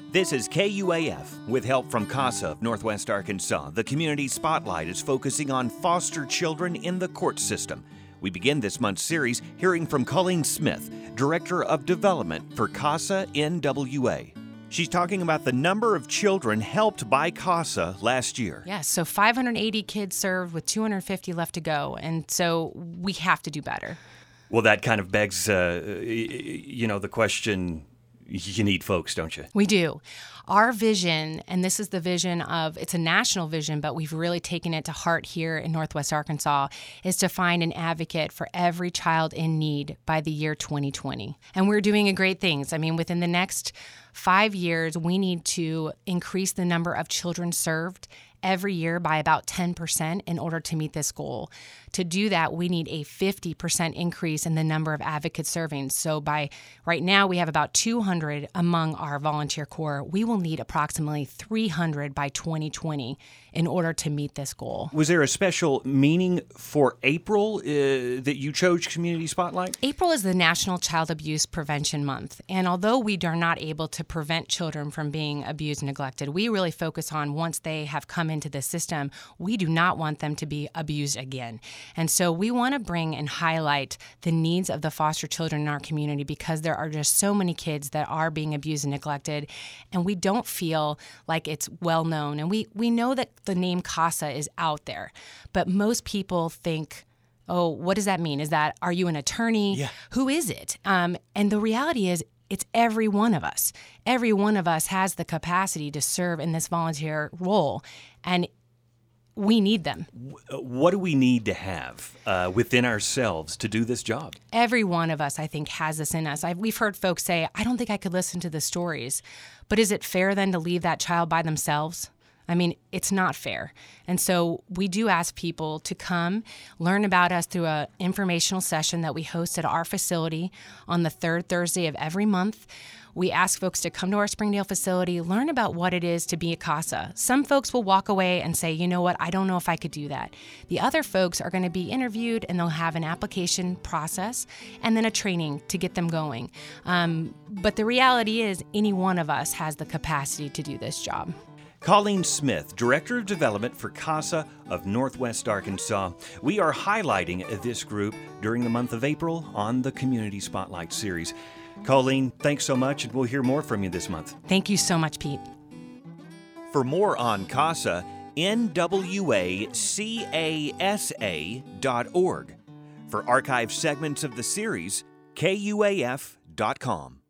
This is KUAF. With help from CASA of Northwest Arkansas, the Community Spotlight is focusing on foster children in the court system. We begin this month's series hearing from Colleen Smith, Director of Development for CASA NWA. She's talking about the number of children helped by CASA last year. Yes, so 580 kids served with 250 left to go, and so we have to do better. Well, that kind of begs, the question, you need folks, don't you? We do. Our vision, and this is the vision of, it's a national vision, but we've really taken it to heart here in Northwest Arkansas, is to find an advocate for every child in need by the year 2020. And we're doing great things. I mean, within the next 5 years, we need to increase the number of children served every year by about 10% in order to meet this goal. To do that, we need a 50% increase in the number of advocates serving. So by right now, we have about 200 among our volunteer corps. We will need approximately 300 by 2020 in order to meet this goal. Was there a special meaning for April that you chose Community Spotlight? April is the National Child Abuse Prevention Month. And although we are not able to prevent children from being abused and neglected, we really focus on once they have come into the system, we do not want them to be abused again. And so we want to bring and highlight the needs of the foster children in our community because there are just so many kids that are being abused and neglected, and we don't feel like it's well known. And we know that the name CASA is out there, but most people think, oh, what does that mean? Are you an attorney? Yeah. Who is it? And the reality is, it's every one of us. Every one of us has the capacity to serve in this volunteer role, and we need them. What do we need to have within ourselves to do this job? Every one of us, I think, has this in us. We've heard folks say, I don't think I could listen to the stories. But is it fair then to leave that child by themselves? I mean, it's not fair. And so we do ask people to come learn about us through an informational session that we host at our facility on the third Thursday of every month. We ask folks to come to our Springdale facility, learn about what it is to be a CASA. Some folks will walk away and say, you know what, I don't know if I could do that. The other folks are going to be interviewed, and they'll have an application process and then a training to get them going. But the reality is any one of us has the capacity to do this job. Colleen Smith, Director of Development for CASA of Northwest Arkansas. We are highlighting this group during the month of April on the Community Spotlight series. Colleen, thanks so much, and we'll hear more from you this month. Thank you so much, Pete. For more on CASA, nwacasa.org. For archive segments of the series, KUAF.com.